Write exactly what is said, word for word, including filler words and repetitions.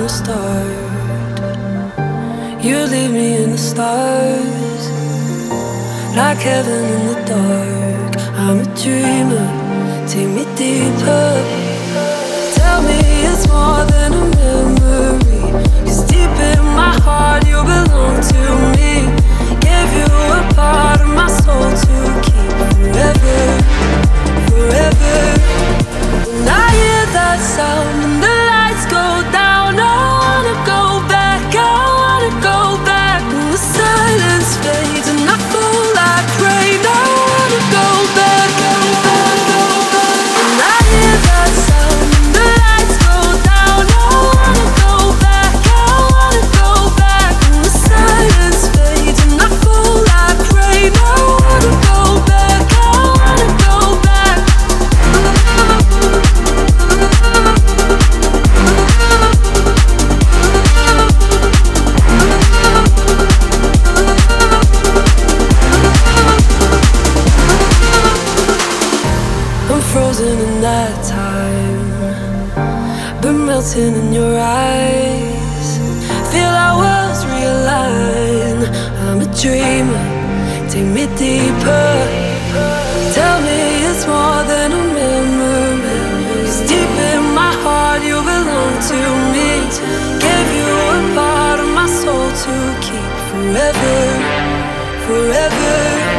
the start. You leave me in the stars, like heaven in the dark. I'm a dreamer, take me deeper. Tell me it's more than a memory, 'cause deep in my heart you belong to me. Give you a part of my soul to keep forever, forever. When I hear that sound and the lights go down, I wanna go back, I wanna go back. When the silence fades and I fall like rain, I wanna go back, go back, go back. When I hear that sound and the lights go down, I wanna go back, I wanna go back. When the silence fades and I fall like rain, I wanna go back, I wanna go back. I'm frozen in that time, but melting in your eyes. Feel our worlds realign. I'm a dreamer, take me deeper. Tell me it's more than a memory, 'cause deep in my heart you belong to me. Give you a part of my soul to keep forever, forever.